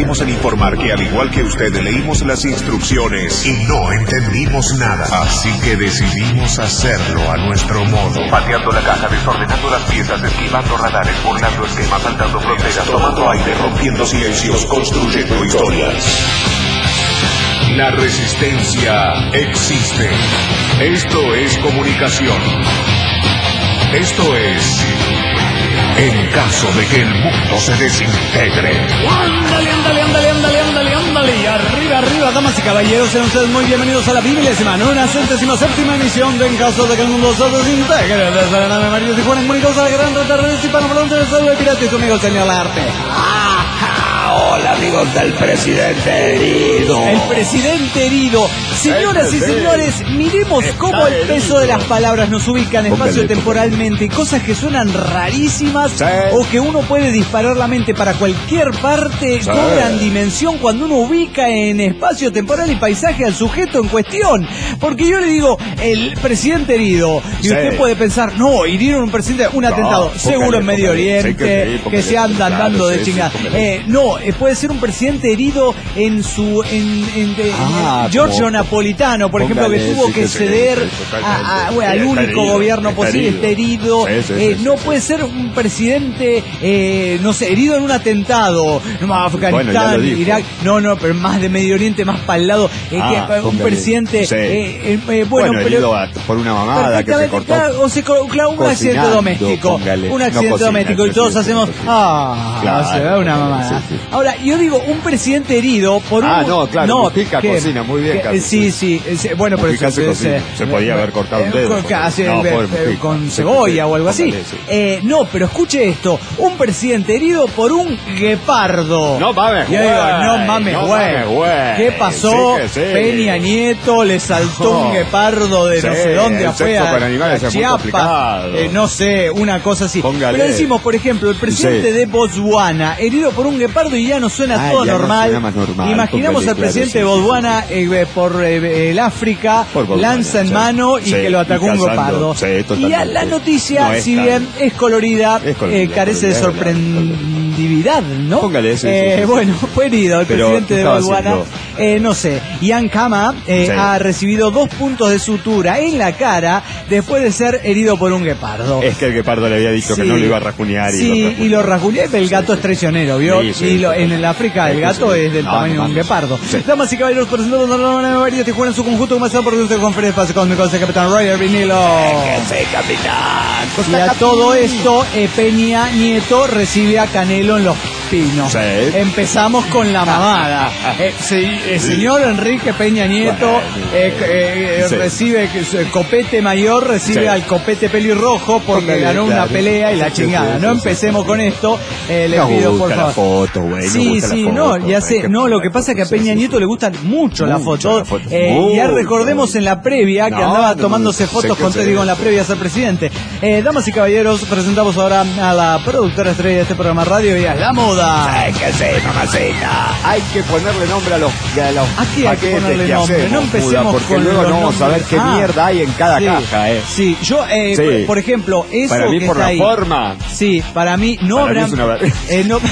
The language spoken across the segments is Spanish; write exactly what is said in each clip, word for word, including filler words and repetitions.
salimos en informar que al igual que usted leímos las instrucciones y no entendimos nada. Así que decidimos hacerlo a nuestro modo. Pateando la caja, desordenando las piezas, esquivando radares, burlando esquemas, saltando fronteras, tomando aire, rompiendo silencios, construyendo historias. La resistencia existe. Esto es comunicación. Esto es... en caso de que el mundo se desintegre. Ándale, ándale, ándale, ándale, ándale, ándale. Y arriba, arriba, damas y caballeros, sean ustedes muy bienvenidos a la vigésima novena, centésima séptima emisión de En caso de que el mundo se desintegre. Desde la nave María Tijuana, comunicados a la gran terrestre y panoplante del saldo de pirata y su amigo el señor Larte. Hola amigos del presidente herido. El presidente herido. Señoras y señores, miremos cómo el peso de las palabras nos ubican espacio-temporalmente. Cosas que suenan rarísimas sí. o que uno puede disparar la mente para cualquier parte, sí. cobran dimensión cuando uno ubica en espacio-temporal y paisaje al sujeto en cuestión. Porque yo le digo, el presidente herido, y sí. usted puede pensar, no, hirieron un presidente, un atentado, no, seguro póngale, en Medio póngale, Oriente, sí, póngale, que se andan claro, dando sí, de chingada. Sí, eh, no, eh, puede ser un presidente herido en su, en, en, en ah, Giorgio como, Napolitano, por póngale, ejemplo, que tuvo sí, que, que ceder sí, a, a, bueno, al único herido, gobierno posible, está herido. Sí, sí, eh, sí, no sí, puede sí. ser un presidente, eh, no sé, herido en un atentado, no, Afganistán, bueno, Irak, no, no, pero más de Medio Oriente, más para el lado, eh, ah, que, un presidente, sí. eh, eh, bueno, bueno, pero a, por una mamada que se cortó, o se claro, un accidente doméstico, póngale, un accidente no doméstico, y todos hacemos, ah, claro, se da una mamada. Sí, sí. Ahora, yo digo, un presidente herido por un... Ah, no, claro, no, Mujica que, cocina, muy bien, que, sí, sí, sí, bueno, pero eso, se, se, se podía haber cortado un dedo. Con, casi, no, eh, eh, con cebolla o algo así. Sí. Eh, no, pero escuche esto, un presidente herido por un guepardo. No mames, güey. No mames, güey. No ¿Qué pasó? Sí, sí. Peña Nieto le saltó oh. un guepardo de sí, no sé dónde afuera, a Chiapas, eh, no sé, una cosa así. Póngale. Pero decimos, por ejemplo, el presidente sí. de Botswana, herido por un guepardo y ya no suena ah, todo normal. No normal. Imaginamos al presidente claro, de Botswana sí, sí. Eh, por eh, el África, por Botswana, lanza en sí. mano y sí, que lo atacó un guepardo. Sí, y a la noticia, no si bien es colorida, es colorida eh, carece de sorprendividad, ¿no? Póngale eso. Eh, sí, sí. Bueno, fue herido el Pero, presidente de Botswana. Eh, no sé, Ian Khama eh, sí. ha recibido dos puntos de sutura en la cara después de ser herido por un guepardo. Es que el guepardo le había dicho sí. que no lo iba a rajunear. Sí, y lo rajuneó, el gato es traicionero, ¿vio? Sí, sí, y lo, en el África el gato sí. es del no, tamaño no, de un guepardo. Sí. Damas y caballeros, presentamos a la Nueva María Tijuana en su conjunto, comenzado por usted con Fred Espacio Cósmico, el capitán Roger Vinilo. ¡Que capitán! Y a todo esto, eh, Peña Nieto recibe a Canelo en los Pinos. Sí. Empezamos con la mamada. Eh, sí, el señor Enrique Peña Nieto eh, eh, sí. recibe el copete mayor, recibe sí. al copete pelirrojo porque Póngale, ganó claro. una pelea y la chingada. No empecemos con esto. Eh, le no pido por favor. Foto, güey, sí, no sí, foto, no, ya sé. No, lo que pasa es que a Peña Nieto le gustan mucho las fotos. Foto. Eh, ya recordemos en la previa que no, andaba no, tomándose no, fotos con te digo en la previa a ser presidente. Eh, damas y caballeros, presentamos ahora a la productora estrella de este programa radio y a la moda. Ay, que sí, mamacita. Hay que ponerle nombre a los, a los Aquí hay que ponerle que nombre. Hacemos, no empecemos muda, porque con luego los no vamos a ver qué ah, mierda hay en cada sí, caja, eh. Sí, yo, eh, sí. Por, por ejemplo, eso para mí que por está la ahí, forma. Sí, para mí no para habrá. Mí es una... eh, no.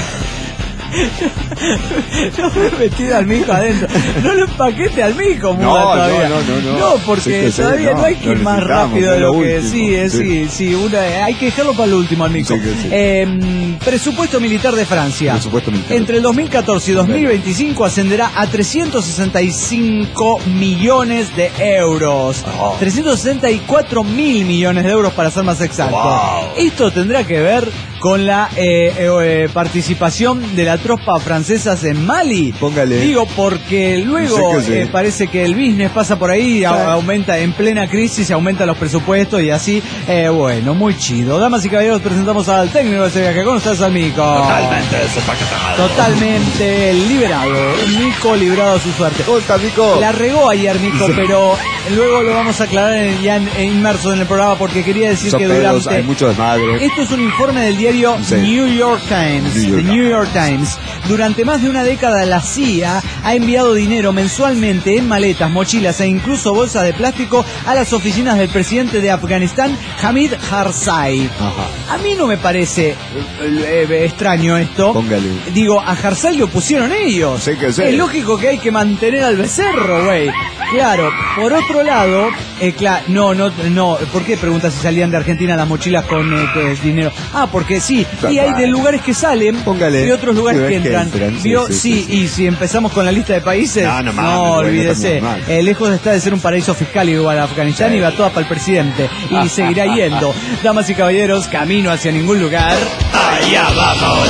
No me he metido al mico adentro. No lo empaquete al mico, muda, no, todavía. No, no, no, no. No, porque sí todavía no, no hay que ir más rápido de lo que último, sí, es, sí, sí, una, hay que dejarlo para el último al mico. Sí, sí. Eh, presupuesto militar de Francia. Presupuesto militar. Entre el dos mil catorce y dos mil veinticinco ascenderá a trescientos sesenta y cinco millones de euros. Oh. trescientos sesenta y cuatro mil millones de euros para ser más exacto. Wow. Esto tendrá que ver con la eh, eh, participación de la tropa francesa en Mali. Póngale. Digo, porque luego no sé que eh, parece que el business pasa por ahí, a, aumenta en plena crisis, aumenta los presupuestos y así. Eh, bueno, muy chido. Damas y caballeros, presentamos al técnico de ese viaje. ¿Cómo estás, al Mico? Totalmente Totalmente liberado. Mico librado a su suerte. ¿Cómo está, Mico? La regó ayer, Mico, sí. pero luego lo vamos a aclarar en, ya en, en inmerso en el programa porque quería decir Son que pedos, durante... hay mucho desmadre. Esto es un informe del diario diario Sí. New York Times. New York The New York Times. Durante más de una década la C I A ha enviado dinero mensualmente en maletas, mochilas e incluso bolsas de plástico a las oficinas del presidente de Afganistán, Hamid Karzai. Ajá. A mí no me parece eh, eh, extraño esto. Póngale. Digo, a Karzai lo pusieron ellos. Sí que sí. Es lógico que hay que mantener al becerro, güey. Claro, por otro lado, eh, claro, no, no, no, ¿por qué preguntas si salían de Argentina las mochilas con eh, que es dinero? Ah, porque sí, y hay de lugares que salen Póngale. y otros lugares que Que entran. entran, sí, ¿Vio? sí, Sí, sí, sí. y si empezamos con la lista de países, No, no mames, no güey, no olvídese, estamos mal. eh, lejos está de ser un paraíso fiscal igual a Afganistán Sí. y va toda para el presidente y seguirá yendo. Damas y caballeros, camino hacia ningún lugar. Allá vamos.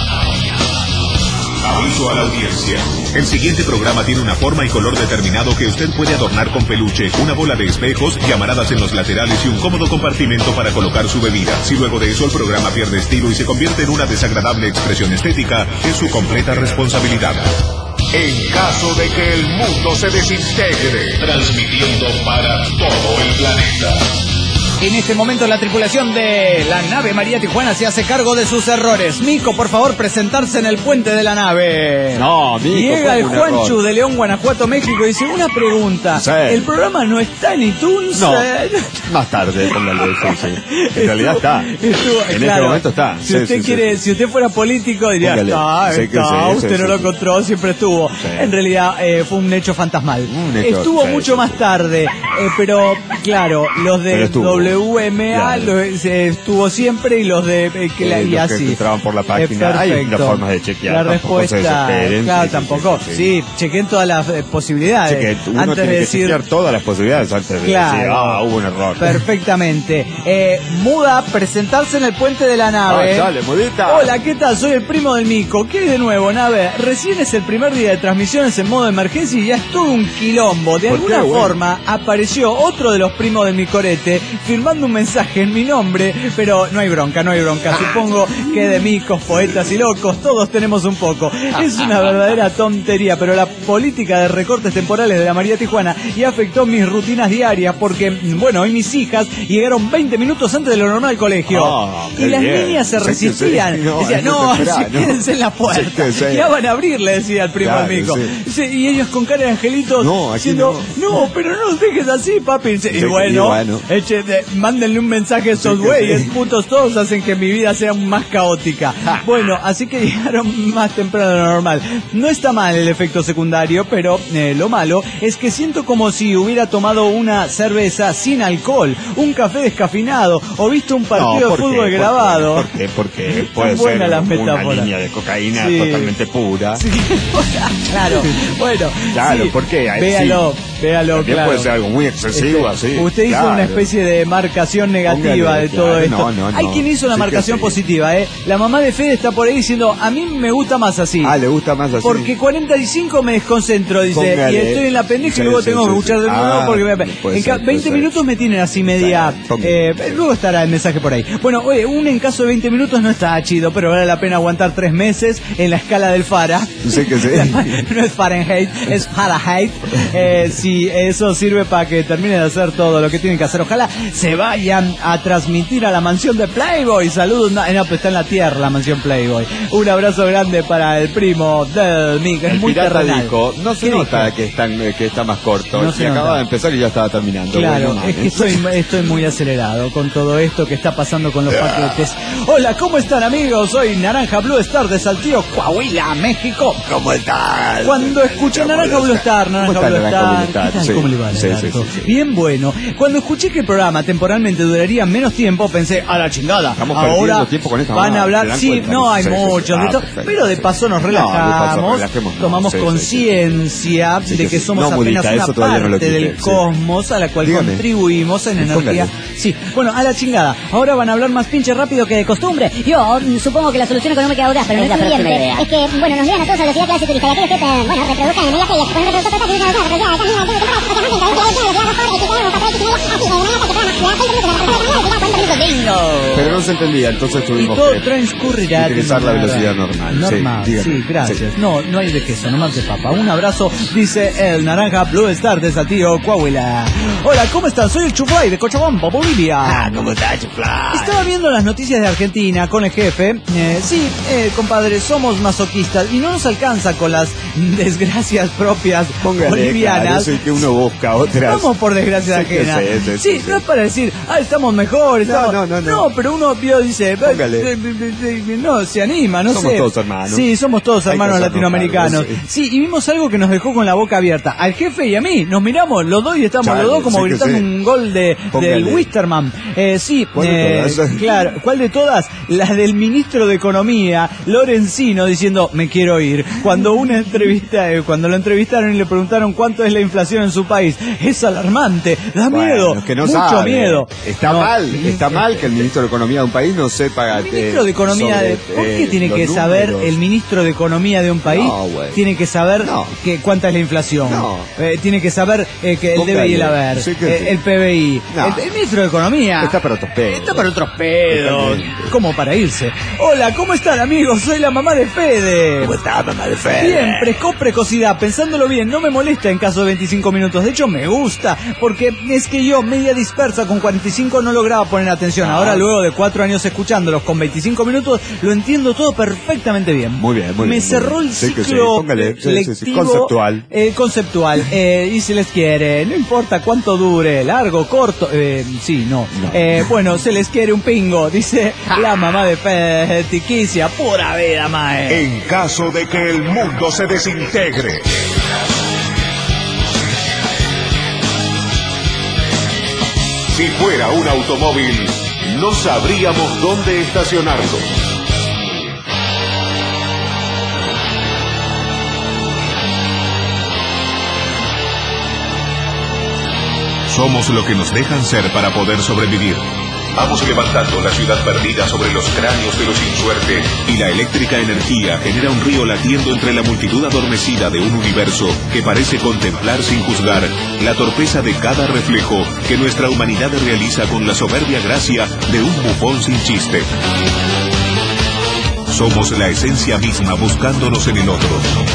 Aviso a la audiencia. El siguiente programa tiene una forma y color determinado que usted puede adornar con peluche, una bola de espejos, llamaradas en los laterales y un cómodo compartimento para colocar su bebida. Si luego de eso el programa pierde estilo y se convierte en una desagradable expresión estética, es su completa responsabilidad. En caso de que el mundo se desintegre, transmitiendo para todo el planeta. En este momento la tripulación de la nave María Tijuana se hace cargo de sus errores. Mico, por favor, presentarse en el puente de la nave. No, Mico, Llega fue el un Juanchu error. de León, Guanajuato, México y dice, una pregunta. Sí. ¿El programa no está en iTunes? No, Eh, más tarde, póngale, sí, sí. En realidad está. Estuvo- En claro, este momento está. Si Sí, usted sí, quiere, sí. si usted fuera político diría, Póngale. está, Sí, que está, sí, usted sí, no sí, lo sí. encontró, siempre estuvo. Sí. En realidad eh, fue un hecho fantasmal. Un hecho, estuvo sí, mucho sí, más sí. tarde, eh, pero claro, los de Pero estuvo. W M A Claro. lo- se estuvo siempre y los de eh, que la- Eh, y los que así. entraban por la página. Eh, Hay perfecto. las formas de chequear, La tampoco se respuesta, desesperen, claro, sí, sí, tampoco. sí, Sí, sí. chequen todas las eh, posibilidades. Cheque, uno antes tiene de que decir chequear todas las posibilidades antes de Claro. decir, ah, hubo un error. perfectamente. Eh, Muda, presentarse en el puente de la nave. Ah, dale, mudita. Hola, ¿qué tal? Soy el primo del Mico. ¿Qué hay de nuevo, nave? Recién es el primer día de transmisiones en modo de emergencia y ya es todo un quilombo. De ¿Por alguna qué, güey? forma apareció otro de los primos del Micorete firmando un mensaje en mi nombre, pero no hay bronca, no hay bronca. Supongo que de micos, poetas y locos todos tenemos un poco. Es una verdadera tontería, pero la política de recortes temporales de la María Tijuana ya afectó mis rutinas diarias porque, bueno, hoy mis hijas llegaron veinte minutos antes de lo normal al colegio. Ah, y qué las bien. niñas se Sí, sí, sí. resistían. No, Decían, es no, muy temprano. si quédense en la puerta. Sí, sí, sí. Ya van a abrir, le decía el primo Claro, del Mico. sí. Sí, y ellos con cara de angelitos No, aquí diciendo, no. pero no nos dejes así, papi. Y Sí, bueno, y bueno. eche- de- mándenle un mensaje a esos Sí, que güeyes, sí. putos todos hacen que mi vida sea más caótica. Bueno, así que llegaron más temprano de lo normal. No está mal el efecto secundario, pero eh, lo malo es que siento como si hubiera tomado una cerveza sin alcohol, un café descafeinado o visto un partido No, de ¿por fútbol qué? grabado. ¿Por qué? Porque puede Están buenas ser las una metáforas. línea de cocaína Sí. totalmente pura. Sí, claro, bueno, Claro, sí, ¿por qué? Ahí véalo, véalo, También claro. puede ser algo muy excesivo, Este, así. Usted hizo claro. una especie de marcación negativa Póngale, de todo claro, esto. no, no, Hay no. quien hizo una Sí que marcación sí. positiva, ¿eh? La mamá de Fede está por ahí diciendo, a mí me gusta más así. Ah, le gusta más así. Porque cuarenta y cinco me desconcentro, dice, Póngale. y estoy en la pendeja Sí, y luego sí, tengo sí, que escuchar sí. de nuevo Ah, porque me... puede en ser, ca- puede veinte ser. minutos me tienen así media... Sí, póngale. eh, luego estará el mensaje por ahí. Bueno, oye, un en caso de veinte minutos no está chido, pero vale la pena aguantar tres meses en la escala del Fara. Sí que sí. No es Fahrenheit, es Fahrenheit. Eh, si eso sirve para que termine de hacer todo lo que tienen que hacer. Ojalá se vayan a transmitir a la mansión de Playboy. Saludos. No, no, pues está en la tierra la mansión Playboy. Un abrazo grande para el primo del Mick. Es El muy pirata terrenal. dijo, no se ¿Qué nota dijo? que, están, eh, que está más corto. No y se acaba nota. de empezar y ya estaba terminando. Claro, Bueno, es que mames. estoy, estoy muy acelerado con todo esto que está pasando con los paquetes. Hola, ¿cómo están, amigos? Soy Naranja Blue Star de Saltillo, Coahuila, México. ¿Cómo estás? Cuando escuché Naranja Blue Star, Naranja ¿Cómo está Blue Naranja Star, Blue Star? ¿qué tal? Sí, ¿Cómo le va, sí, Lagarto? sí, sí, sí. Bien bueno. Cuando escuché que el programa temporalmente duraría menos tiempo, pensé, a la chingada. Estamos Ahora perdiendo tiempo con esta van mamá, a hablar, ¿se dan sí, cuenta? no, hay Sí, sí, sí. muchos, Ah, de todo, perfecto, pero de sí. paso nos No, de paso relajamos, relajémonos, tomamos sí, sí, sí. conciencia Sí, de que que sí. somos No, apenas Mudita, una eso todavía no lo parte del quité, sí. cosmos a la cual Dígame. contribuimos en energía. Póngale. Sí, bueno, a la chingada. Ahora van a hablar más pinche rápido que de costumbre. Yo mm, supongo que la solución económica audaz, pero no es la próxima idea. Es que, bueno, nos llevan a todos a la velocidad clase turista y aquellos que, eh, bueno, reproduzcan en media feria, que ponen reproductor total, que dicen, bueno, reproducir, también, hay que Pero no se entendía, entonces Y tuvimos todo que transcurrirá de utilizar la manera velocidad normal. Normal, Sí, sí, dígame. gracias. Sí. No, no hay de queso, nomás de papa. Un abrazo, dice el naranja Blue Star de Saltillo, Coahuila. Hola, ¿cómo están? Soy el Chuflay de Cochabamba, Bolivia. Ah, ¿cómo está, Chuflay? Estaba viendo las noticias de Argentina con el jefe. Eh, sí, eh, compadre, somos masoquistas y no nos alcanza con las desgracias propias Póngale, bolivianas. claro, yo sé que uno busca otras. Vamos por desgracia Sí, que ajena. sí, sí, Sí, sí, no sí. es para decir, ah, estamos mejor. Estamos... No, no, no, no. pero uno vio, dice, Póngale. eh, eh, eh, no, se anima, no Somos sé. todos hermanos. Sí, somos todos Hay que hermanos hacernos latinoamericanos. cargo, Sí, y vimos algo que nos dejó con la boca abierta. Al jefe y a mí, nos miramos los dos y estamos Chale, los dos como sí que gritando sí. un gol de, Póngale. del Wisterman. Eh, sí, ¿Cuál de eh, todas? claro, ¿cuál de todas? La del ministro de Economía, Lorenzino, diciendo, me quiero ir. Cuando una entrevista, eh, cuando lo entrevistaron y le preguntaron cuánto es la inflación en su país, es alarmante, da Bueno, miedo, es que no mucho sabe. miedo. Está No, mal, eh, está mal que el ministro de Economía de un país no sepa. El ministro de Economía, de, ¿por qué tiene que saber el ministro de Economía de un país? No, güey. Tiene que saber No. que cuánta es la inflación. No. Eh, tiene que saber eh, que el Póngale. D B I y el haber, Sí que eh, sí. el P B I. No. El, el ministro de Economía Está para otros pedos. Está para otros pedos. Totalmente. Como para irse. Hola, ¿cómo están, amigos? Soy la mamá de Fede. ¿Cómo está, mamá de Fede? Bien, precoz precocidad, pensándolo bien, no me molesta en caso de veinticinco minutos, de hecho me gusta, porque es que yo, media dispersa, con cuarenta y cinco no lograba poner atención, ahora luego de cuatro años escuchándolos con veinticinco minutos, lo entiendo todo perfectamente bien. Muy bien, muy Me bien, muy cerró bien. el Sí que sí, ciclo póngale, sí, sí, sí, lectivo, conceptual. eh, conceptual, eh, y si les quiere, no importa cuánto dure, largo, corto, eh, sí, no, No. Eh, bueno, se les quiere un pingo, dice la mamá de Fede, Tiquicia, pura vida, mae. En caso de que el mundo se desintegre. Si fuera un automóvil, no sabríamos dónde estacionarlo. Somos lo que nos dejan ser para poder sobrevivir. Vamos levantando la ciudad perdida sobre los cráneos de los sin suerte, y la eléctrica energía genera un río latiendo entre la multitud adormecida de un universo que parece contemplar sin juzgar la torpeza de cada reflejo que nuestra humanidad realiza con la soberbia gracia de un bufón sin chiste. Somos la esencia misma buscándonos en el otro.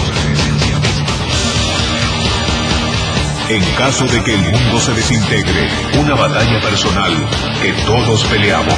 En caso de que el mundo se desintegre, una batalla personal que todos peleamos.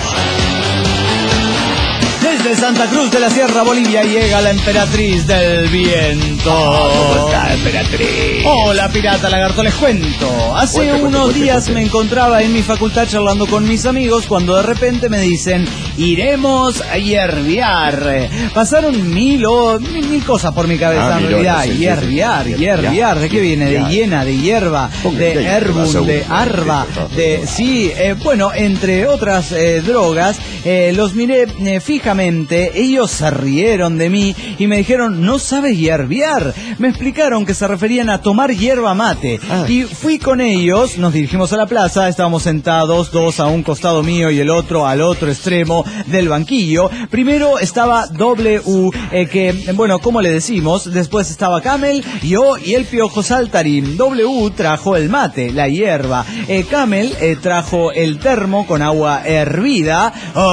Desde Santa Cruz de la Sierra, Bolivia, llega la emperatriz del viento. ¿Cómo está, emperatriz? Hola, pirata lagarto, les cuento. Hace Cuente, cuente, unos cuente, días cuente. me encontraba en mi facultad charlando con mis amigos cuando de repente me dicen, iremos a hierviar. Pasaron mil o mil, mil cosas por mi cabeza Ah, en millones, realidad. sí, sí, Hierviar, sí. hierviar. ¿De qué viene? De Hierviar. hiena, de hierba, Póngale, de que herbum, va de seguro. arba, Sí, sí, de... Sí, eh, bueno, entre otras eh, drogas, eh, los miré eh, fijamente, ellos se rieron de mí y me dijeron, no sabes hierviar. Me explicaron que se referían a tomar hierba mate. Ah. Y fui con ellos, nos dirigimos a la plaza, estábamos sentados, dos a un costado mío y el otro al otro extremo del banquillo. Primero estaba W, eh, que, bueno, ¿cómo le decimos? Después estaba Camel, yo y el Piojo Saltarín. W trajo el mate, la hierba. Eh, Camel eh, trajo el termo con agua hervida.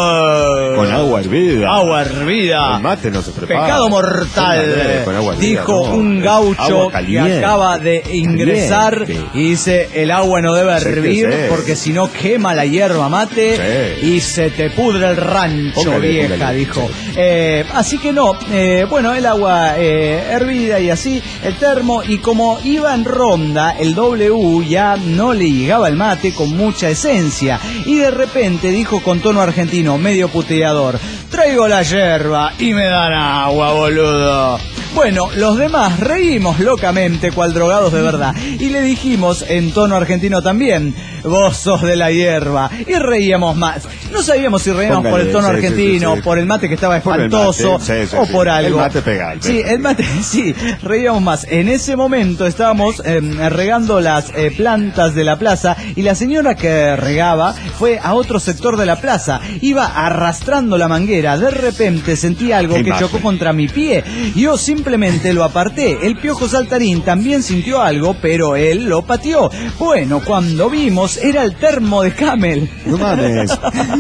Oh, Con agua hervida. Agua hervida. El mate no se prepara. Pecado mortal, Póngale, con agua hervida, dijo no, un eh, gaucho agua que caliente, acaba de ingresar caliente. y dice, el agua no debe Sí que hervir sí. porque si no quema la hierba mate Sí. y se te pudre el rancho, Póngale, vieja, póngale, dijo. sí. Eh, así que no, eh, bueno, el agua eh, hervida y así, el termo, y como iba en ronda, el W ya no le llegaba el mate con mucha esencia, y de repente dijo con tono argentino, medio puteador, traigo la yerba y me dan agua, boludo. Bueno, los demás reímos locamente cual drogados de verdad y le dijimos en tono argentino también, vos sos de la hierba, y reíamos más. No sabíamos si reíamos Póngale, por el tono sí, sí, argentino, sí, sí. por el mate que estaba Por el espantoso mate, sí, sí, o sí. por algo. El mate pega, el Sí, pega. el mate, sí, reíamos más. En ese momento estábamos eh, regando las eh, plantas de la plaza y la señora que regaba fue a otro sector de la plaza. Iba arrastrando la manguera. De repente sentí algo Qué que imagen. chocó contra mi pie. Yo sin simplemente lo aparté. El Piojo Saltarín también sintió algo, pero él lo pateó. Bueno, cuando vimos, era el termo de Camel. No mames.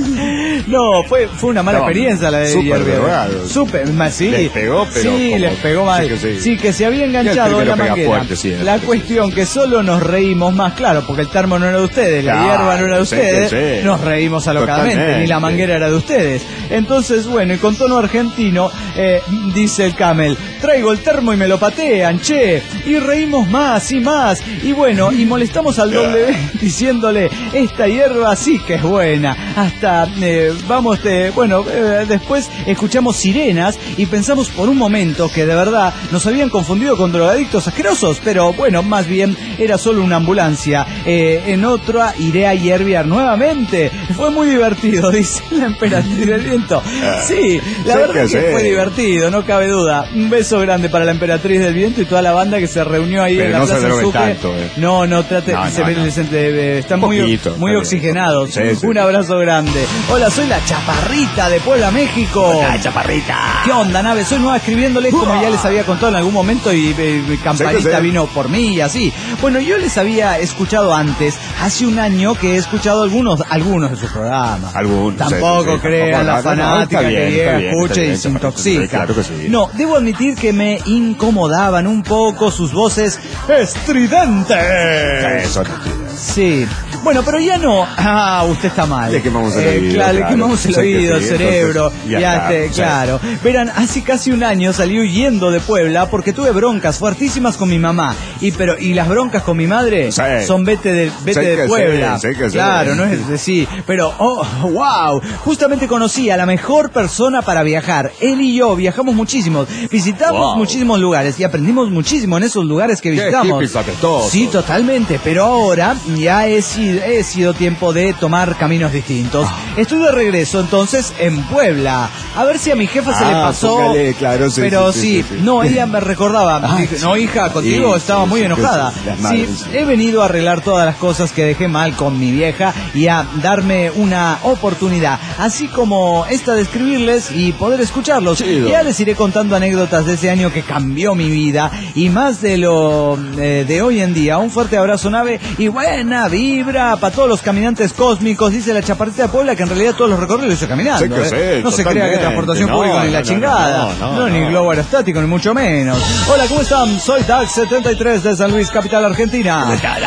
No, fue, fue una mala no, experiencia la de Súper drogado. Súper, sí. Les pegó, pero sí, como, les pegó mal. Sí que, sí. sí, que se había enganchado en la manguera. Fuerte, sí, la sí. cuestión que solo nos reímos más, claro, porque el termo no era de ustedes, la claro, hierba no era de ustedes, sí, sí. Nos reímos alocadamente, totalmente. Ni la manguera era de ustedes. Entonces, bueno, y con tono argentino, eh, dice el Camel, traigo el termo y me lo patean, che. Y reímos más y más. Y bueno, y molestamos al W diciéndole, esta hierba sí que es buena. Hasta, eh, vamos, eh, bueno, eh, después escuchamos sirenas y pensamos por un momento que de verdad nos habían confundido con drogadictos asquerosos, pero bueno, más bien era solo una ambulancia. Eh, en otra iré a hierbear nuevamente. Fue muy divertido, dice la Emperatriz del Viento. Sí, la verdad que, que fue divertido, no cabe duda. Un beso grande para la Emperatriz del Viento y toda la banda que se reunió ahí pero en la no Plaza se Sucre. Tanto, eh. No, no, trate, no, se no, ven, no. Se, eh, están muy, poquito, muy oxigenados. Sí, sí. Un abrazo grande. Hola, soy la Chaparrita de Puebla, México. Hola, Chaparrita. ¿Qué onda, nave? Soy nueva escribiéndoles, como ya les había contado en algún momento, y eh, Campanita sí, vino por mí y así. Bueno, yo les había escuchado antes, hace un año que he escuchado algunos algunos de sus programas. Algunos. Tampoco sí, sí, crean la fanática no, que llega, escucha y se intoxica. Claro que sí. No, debo admitir que me incomodaban un poco sus voces estridentes. Eso. Sí. Bueno, pero ya no. Ah, usted está mal. Le quemamos el eh, oído. Claro, claro. le quemamos el oído, el sí, cerebro. Entonces, ya, ya está, este, claro. Sí. Verán, hace casi un año salí huyendo de Puebla porque tuve broncas fuertísimas con mi mamá. Y pero y las broncas con mi madre sí. son vete de vete sí de Puebla. Sí, sí claro, sí. no es de sí. Pero, oh, wow. Justamente conocí a la mejor persona para viajar. Él y yo viajamos muchísimos. Visitamos wow. muchísimos lugares y aprendimos muchísimo en esos lugares que visitamos. Sí, totalmente. Pero ahora ya he sido he sido tiempo de tomar caminos distintos. Ah. Estoy de regreso entonces en Puebla. A ver si a mi jefa ah, se le pasó. Póngale, claro, sí, pero sí, sí, sí, sí, sí. no, ella me recordaba. Ah, dije, no, hija, contigo sí, estaba sí, muy sí, enojada. Sí, sí, he venido a arreglar todas las cosas que dejé mal con mi vieja y a darme una oportunidad, así como esta de escribirles y poder escucharlos. Chido. Ya les iré contando anécdotas de ese año que cambió mi vida y más de lo eh, de hoy en día. Un fuerte abrazo, nave, y buena vibra para todos los caminantes cósmicos, dice la Chaparrita de Puebla, que en realidad todos los recorridos lo hizo caminando. Sí, ¿eh? Sí, no se crea que transportación no, pública ni la no, chingada, no, no, no, no, no, ni globo aerostático, ni mucho menos. Hola, ¿cómo están? Soy Dax setenta y tres de San Luis, capital argentina.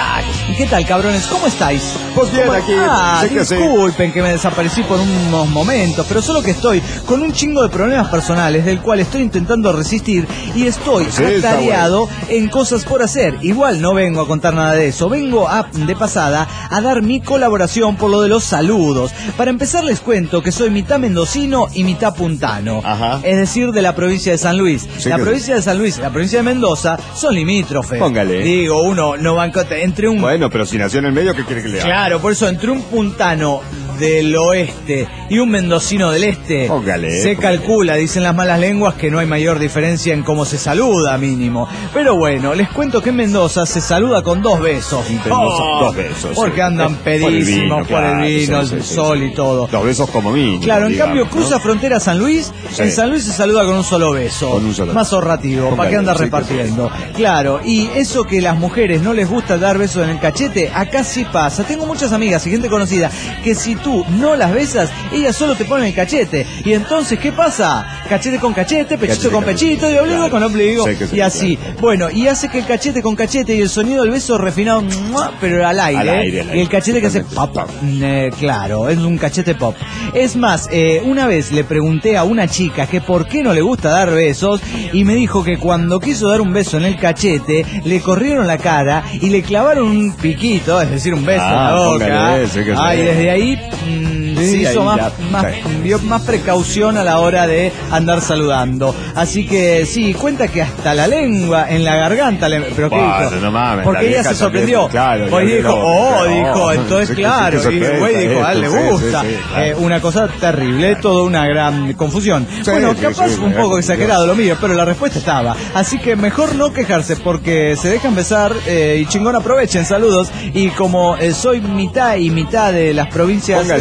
¿Y qué tal, cabrones? ¿Cómo estáis? Pues bien, aquí. Ah, sé disculpen que, sí. que me desaparecí por unos momentos, pero solo que estoy con un chingo de problemas personales del cual estoy intentando resistir y estoy sí, atareado bueno. en cosas por hacer. Igual no vengo a contar nada de eso, vengo a, de pasada a dar mi colaboración por lo de los saludos. Para empezar les cuento que soy mitad mendocino y mitad puntano. Ajá. Es decir, de la provincia de San Luis. Sí, la provincia sí. de San Luis y la provincia de Mendoza son limítrofes. Póngale. Digo, uno no va entre un... Bueno, pero si nació en el medio, ¿qué quiere que le haga? Claro, por eso entre un puntano del oeste y un mendocino del este, póngale, se póngale. calcula, dicen las malas lenguas, que no hay mayor diferencia en cómo se saluda mínimo. Pero bueno, les cuento que en Mendoza se saluda con dos besos. En Mendoza, oh, dos besos. Porque sí. andan pedísimos por el vino, por el, vino, sí, el sí, sol sí. y todo. Dos besos como mínimo. Claro, en digamos, cambio cruza ¿no? frontera San Luis, sí. en San Luis se saluda con un solo beso. Con un solo Más ahorrativo, ¿para qué anda sí, repartiendo? Sí. Claro, y eso que las mujeres no les gusta dar besos en el cachete, acá sí pasa. Tengo muchas amigas y gente conocida que si tú no las besas, ellas solo te ponen el cachete. Y entonces, ¿qué pasa? Cachete con cachete, pechito cachete, con pechito, cachete, y ombligo claro. con ombligo. Sí, sí, y así. Claro. Bueno, y hace que el cachete con cachete y el sonido del beso refinado, pero al aire. Al aire, al aire. Y el cachete que hace pop, eh, claro, es un cachete pop. Es más, eh, una vez le pregunté a una chica que por qué no le gusta dar besos y me dijo que cuando quiso dar un beso en el cachete, le corrieron la cara y le clavaron un piquito, es decir, un beso ah, en la boca. Ese, que ah, y desde ahí... Mmm, Sí, se hizo más, ya, más, vio más precaución a la hora de andar saludando. Así que sí, cuenta que hasta la lengua en la garganta le... ¿Pero qué bueno, dijo? No mames, porque ella se sorprendió. Claro, pues dijo, oh, dijo, oh, entonces sí, claro. Sí, y el güey dijo, a él le gusta. Sí, sí, claro. eh, una cosa terrible, claro. Toda una gran confusión. Sí, bueno, sí, capaz sí, un sí, poco exagerado lo mío, pero la respuesta estaba. Así que mejor no quejarse porque se dejan besar eh, y chingón aprovechen, saludos. Y como eh, soy mitad y mitad de las provincias... Esta,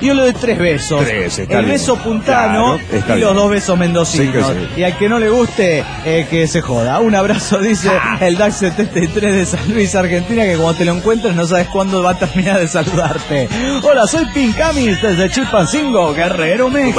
yo le doy tres besos. Tres, está el bien. beso puntano Claro, está y bien. los dos besos mendocinos. Sí que sí. Y al que no le guste, eh, que se joda. Un abrazo, dice el D A X setenta y tres de San Luis, Argentina, que como te lo encuentres no sabes cuándo va a terminar de saludarte. Hola, soy Pincamis desde Chilpancingo, Guerrero, México.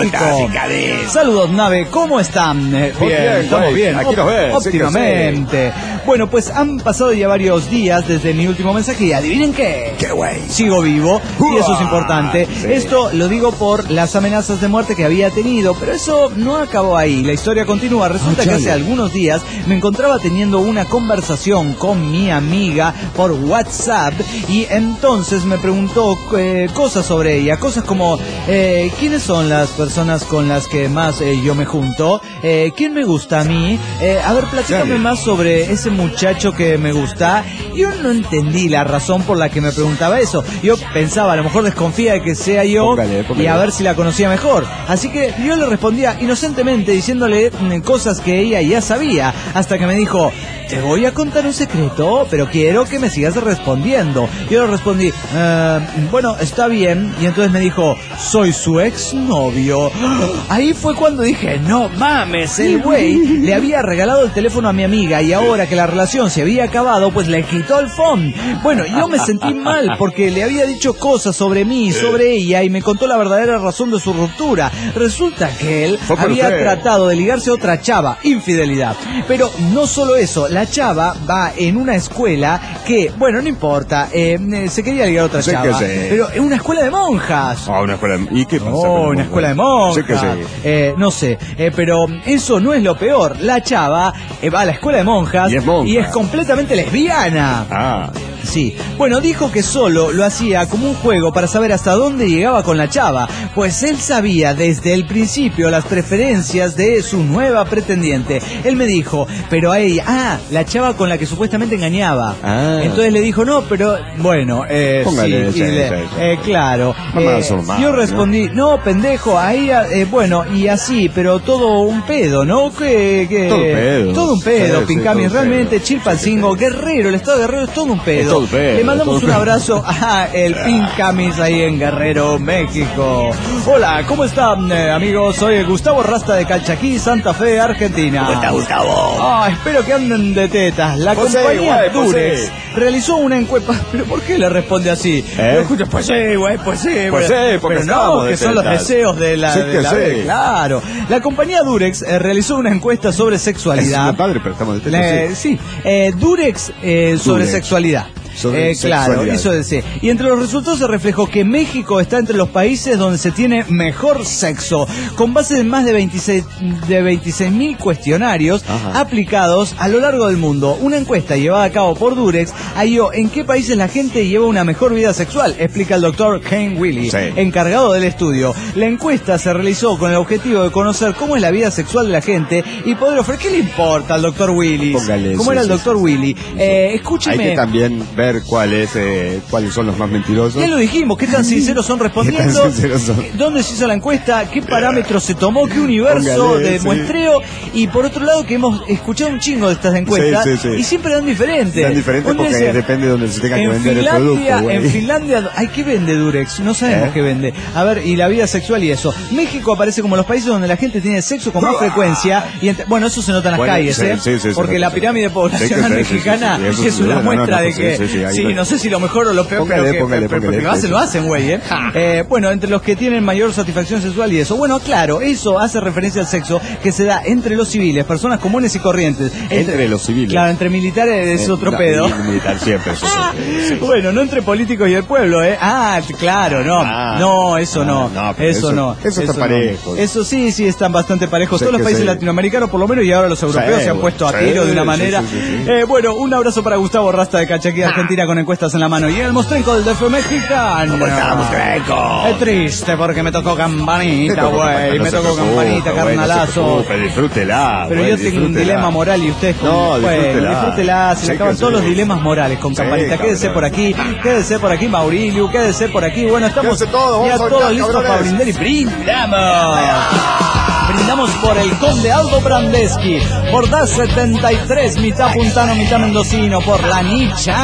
Saludos, nave, ¿cómo están? Eh, Muy bien, bien, estamos güey. bien. Aquí nos ves, Óptimamente. Bueno, pues han pasado ya varios días desde mi último mensaje y adivinen qué. ¡Qué güey! Sigo vivo y eso es importante. Sí. Esto lo digo por las amenazas de muerte que había tenido, pero eso no acabó ahí. La historia continúa. Resulta Ah, que chale. hace algunos días me encontraba teniendo una conversación con mi amiga por WhatsApp y entonces me preguntó eh, cosas sobre ella, cosas como eh, ¿quiénes son las personas con las que más eh, yo me junto? Eh, ¿Quién me gusta a mí? Eh, a ver, platícame Chale. más sobre ese muchacho que me gusta. Yo no entendí la razón por la que me preguntaba eso. Yo pensaba, a lo mejor desconfía de que sea yo Póngale, póngale. y a ver si la conocía mejor. Así que yo le respondía inocentemente diciéndole mm, cosas que ella ya sabía, hasta que me dijo, te voy a contar un secreto, pero quiero que me sigas respondiendo. Yo le respondí, "Eh, bueno, está bien". Y entonces me dijo, soy su exnovio. Ahí fue cuando dije, no mames, el güey le había regalado el teléfono a mi amiga y ahora que la relación se había acabado, pues le quitó el phone. Bueno, yo me sentí mal porque le había dicho cosas sobre mí, sobre ella, y me contó la verdadera razón de su ruptura. Resulta que él Fue por había usted. tratado de ligarse a otra chava, infidelidad. Pero no solo eso, la chava va en una escuela que, bueno, no importa, eh, eh, se quería ligar a otra Sí chava, que sí. pero en una escuela de monjas. Ah, una escuela de... ¿Y qué pasa? Oh, con una los escuela de monjas? monjas. Sí que sí. Eh, no sé, eh, pero eso no es lo peor. La chava eh, va a la escuela de monjas Y es monja. y es completamente lesbiana. Ah, Sí, bueno, dijo que solo lo hacía como un juego para saber hasta dónde llegaba con la chava, pues él sabía desde el principio las preferencias de su nueva pretendiente. Él me dijo, pero a ella, ah, la chava con la que supuestamente engañaba. Ah. Entonces le dijo, no, pero bueno, eh, Póngale, sí, sí, y le- sí, sí. eh, claro. Mamá Eh, su mamá, yo respondí, no, pendejo, a ella, eh, bueno, y así, pero todo un pedo, ¿no? Que, que- Todo un pedo. Todo un pedo, Sí, sí, Pincami, todo un realmente, pedo. Chilpancingo, Sí, sí, sí. Guerrero, el estado de Guerrero es todo un pedo. Es todo un pedo, Le mandamos todo un un pedo. abrazo a el Pincamis ahí en Guerrero, México. Hola, ¿cómo están, eh, amigos? Soy Gustavo Rasta de Calchaquí, Santa Fe, Argentina. ¿cómo está, Gustavo? Ah, espero que anden de tetas. La Pues sí, compañía güey, pues Durex sí. realizó una encuesta. ¿Pero por qué le responde así? ¿Eh? Lo escucho, pues sí, güey, pues sí. Pues güey. sí, porque Pero no, estamos de que son los tetas. deseos de la... Sí de que la sí. vez, claro. La compañía Durex eh, realizó una encuesta sobre Es sexualidad. mi padre, pero estamos de tetas, Le- sí. sí, eh, Durex eh, sobre Durex. sexualidad. Sobre Eh, claro, sexualidad. eso decía. Y entre los resultados se reflejó que México está entre los países donde se tiene mejor sexo, con base en más de veintiséis de veintiséis mil cuestionarios Ajá. aplicados a lo largo del mundo. Una encuesta llevada a cabo por Durex halló en qué países la gente lleva una mejor vida sexual, explica el doctor Ken Willy, Sí. encargado del estudio. La encuesta se realizó con el objetivo de conocer cómo es la vida sexual de la gente y poder ofrecer. ¿Qué le importa al doctor Willy? Póngale, ¿Cómo sí, era el sí, doctor sí. Willy? Eh, escúcheme. Hay que también ver cuál es, eh, cuáles son los más mentirosos. Ya lo dijimos, qué tan sinceros son respondiendo, Qué tan sinceros son. dónde se hizo la encuesta, qué parámetros se tomó, qué universo Póngale, de sí. muestreo, y por otro lado que hemos escuchado un chingo de estas encuestas Sí, sí, sí. y siempre dan diferente. Tan diferente Uno porque dice, depende de donde se tenga que en vender el Finlandia, producto, güey. en Finlandia, ay, ¿qué vende Durex? No sabemos ¿Eh? qué vende. A ver, y la vida sexual y eso. México aparece como los países donde la gente tiene sexo con más frecuencia y entre- bueno, eso se nota en las Bueno, calles, sí, ¿eh? sí, sí, se porque nota, la se pirámide nota. poblacional Sí, sí, sí, mexicana sí, sí, eso es sí, una no, no, muestra no, de sí, que sí, sí, ahí sí, va. no sé si lo mejor o lo peor, Póngale, pero que póngale, pero- póngale, porque lo hacen, sí, lo sí. hacen, güey, ¿eh? Eh, bueno, entre los que tienen mayor satisfacción sexual y eso. Bueno, claro, eso hace referencia al sexo que se da entre los civiles, personas comunes y corrientes. Entre los civiles. Claro, entre militares es Eh, otro no, pedo. y militar siempre, eso sí, sí. Bueno, no entre políticos y el pueblo, ¿eh? Ah, t- claro, no. Ah, no, eso no. no, no, pero eso, eso- no. eso está no. parejo. Eso sí, sí, están bastante parejos. Sí Todos los que países sí. latinoamericanos, por lo menos, y ahora los europeos Sí, se han puesto a sí, tiro de una sí, manera. sí, sí, sí. Eh, bueno, un abrazo para Gustavo Rasta de Cachaquí, Argentina, con encuestas en la mano. Y el mostrenco del D F mexicano. ¿Cómo está, mostrenco? Es triste porque me tocó Me campanita, tocó güey. campanita, Me no se tocó preocupe, campanita, güey, no se carnalazo. preocupe, disfrútela, Pero güey, yo tengo un disfrútela. dilema moral y ustedes con No, bueno, disfrútela. disfrútela, se Sí le acaban que todos sí. los dilemas morales con Sí, campanita. Quédese cabrón. por aquí, quédese por aquí, Maurilio, quédese por aquí. Bueno, estamos Quédese todo, vamos ya a todos brindar, listos cabrones. para brindar y brindamos. Brindamos por el Conde Aldo Brandeski, por D A S setenta y tres, mitad puntano, mitad mendocino, por la Nichan,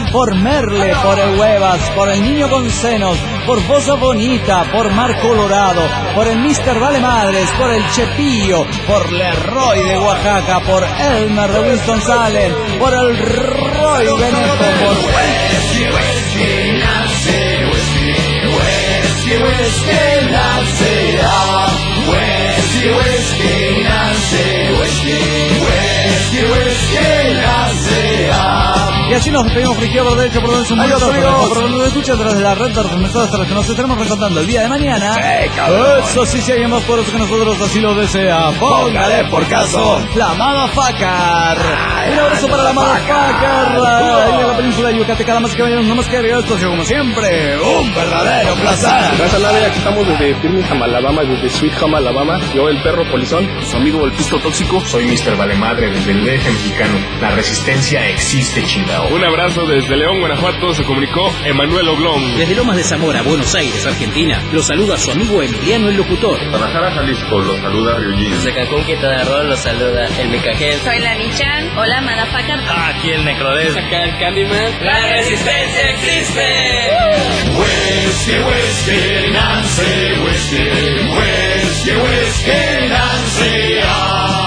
por Merle, por el Huevas, por el Niño con Senos, por Bosa Bonita, por Mar Colorado, por el mister Vale Madres, por el Chepillo, por Leroy de Oaxaca, por Elmer de Winston-Salem, por el Roy Beneto, por Whisky, Whisky, Nancy, Whisky, Whisky, Whisky, Nancy, ah, Whisky, Whisky, Nancy, Whisky, Whisky, Whisky, Nancy, ah. Y así nos despedimos por izquierda, por derecha, por donde es un momento, por donde nos escucha a través de la red de los mensajes hasta los que nos estaremos reencontrando el día de mañana. Sí, cabrón. Eso sí, si alguien más poderoso que nosotros así lo desea. Póngale por caso la Motherfucker. Un abrazo para la Motherfucker. Ahí en la península de Yucatán, cada más que vayan, no más que agregar esto ha sido como siempre un verdadero placer. Gracias a nadie, aquí estamos desde Birmingham, Alabama, desde Sweet Home, Alabama. Yo, el perro polizón, su amigo el pisto tóxico. Soy mister Valemadre desde el D F mexicano. La resistencia existe, chingado. Un abrazo desde León, Guanajuato, se comunicó Emanuel Oblón. Desde Lomas de Zamora, Buenos Aires, Argentina, lo saluda su amigo Emiliano el Locutor. Guadalajara, Jalisco, lo saluda Ryujin. Desde Cancún, Quintana Roo, lo saluda el Micajel. Soy la Nichan, hola Motherfucker. Aquí el Necrodes. Acá el Candyman. ¡La resistencia existe! Whisky, whisky, Nancy, whisky, whisky, whisky, Nancy, ah.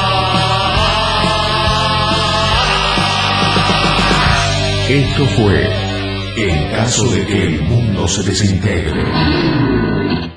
Esto fue En caso de que el mundo se desintegre.